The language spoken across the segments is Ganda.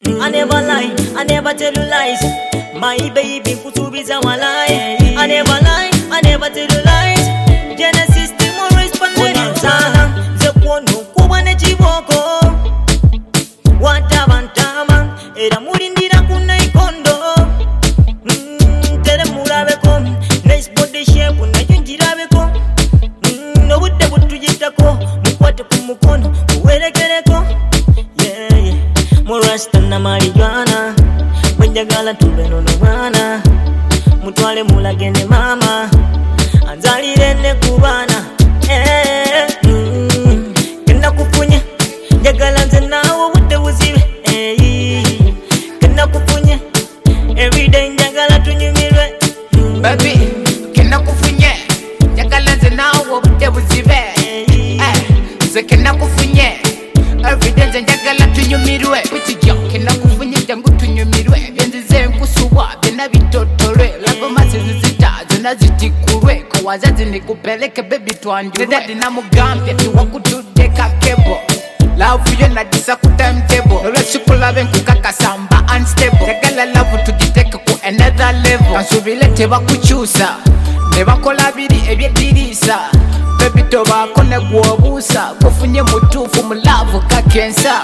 I never lie, I never tell you lies. My baby kutubiza walai. I never lie, I never tell you lies. Genesis timo respondent sana. Zekono kuba ne chiboko. Watabantama era mulindira kuna ikondo. Tere murabeko. Nice body shape na yunjirabeko. No budde butujitako. Mukwate ku mukono uwerekereko. Yeah. Murasta na marijuana. Wenjagala tube nono bwana. Mutwale mulagende mama. Anzalire ne kubana. Kena kufunye. Njagala nze nawe budde buzibe. Kena kufunye. Everyday njagala tunyumirwe. Baby, kena kufunye. Njagala nze nawe budde buzibe. Nze kena kufunye. Everyday nze njagala tunyumirwe. Kutijja kena kufunye jangu tunyumirwe. Byenzize nkusuwa byonna bitotolwe. Lago masizi zita zonna zitikulwe. Kawazazi nikupeleke baby twanjulwe. Nedadi namugambye tiwakutudde kakebo. Love yona disa ku timetable. Nolwekikulabe nkukakasamba unstable. Njagala love tugiteke ku another level. Kansubile tebakukyusa ne bakola biri ebyeddirisa. Baby tobaako ne gwobuusa. Kufunye mutuufu mu love kakensa.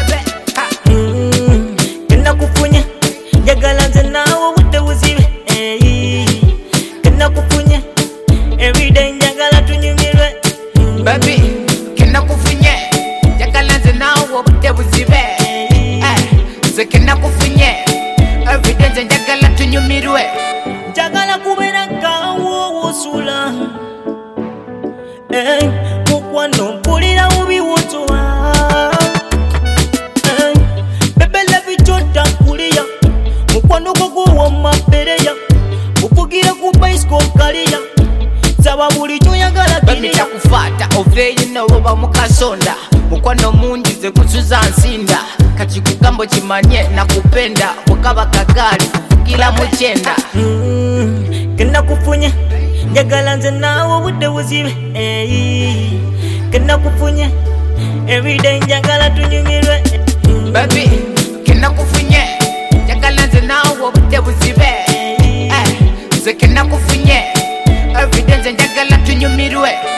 Kena kufunye. Njagala nze nawe budde buzibe. Kena kufunye. Everyday njagala tunyumirwe. Baby, kena kufunye. Njagala nze nawe budde buzibe. Nze kena kufunye. Everyday nze njagala tunyumirwe. Njagala kubeera kawo wosula. Mukwano mpulira bubiwutuwa. Bebele bichota kulia. Mukwano gwo mapereya. Uvugira ku bicycle kaliya. Saba buli kyoyagala Baby chakufuata oveyo noba mukasonda. Mukwano mungi ze kusuza nsinda. Kati kugambo kimanye nakupenda. Bukaba kagali kuvugira mu kyenda. Kena kufunye. Njagala nze nawe budde buzibe. Kena kufunye. Everyday njagala tunyumirwe. Baby, kena kufunye. Njagala nze nawe budde buzibe. Nze kena kufunye. Everyday nze njagala tunyumirwe.